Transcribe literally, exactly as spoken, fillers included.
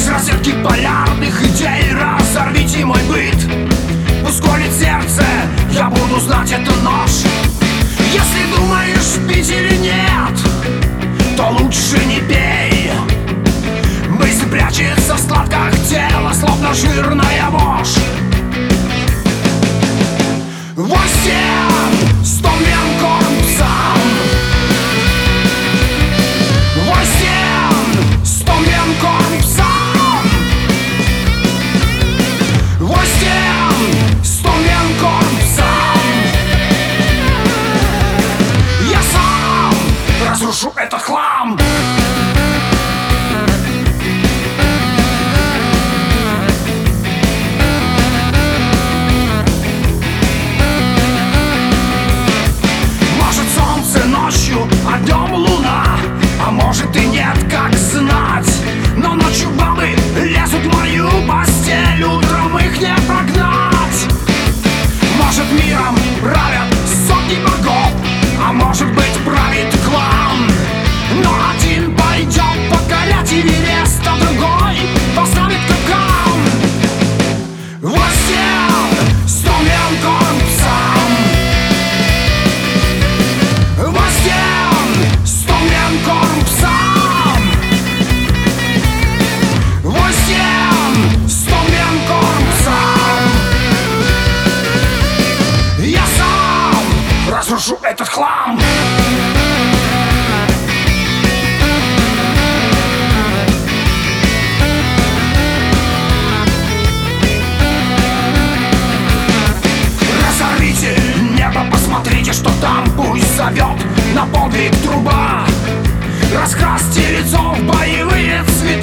Из розетки полярных идей разорвите мой быт. Пусть колет сердце, я буду знать, это нож. Если думаешь, пить или нет, то лучше не пей. Мысль прячется в складках тела, словно жирная вошь. Восемь сто мен корпусом. Восемь сто мен корпусом. Восемь сто мен корпусом. Я сам разрушу этот хлам. А днем луна, а может и нет, как знать. Но ночью бабы лезут в мою постель, утром их не прогнать. Может, миром правят сотни богов, а может быть, правит клан. Но один пойдет покорять Эверест, а другой поставит капкан. Восемь сто мен корпусом. Восемь сто мен корпусом. Восемь сто мен корпусом. Я сам разрушу этот хлам. Разорвите небо, посмотрите, что там, пусть зовет на подвиг труба. Раскрасьте лицо в боевые цвета.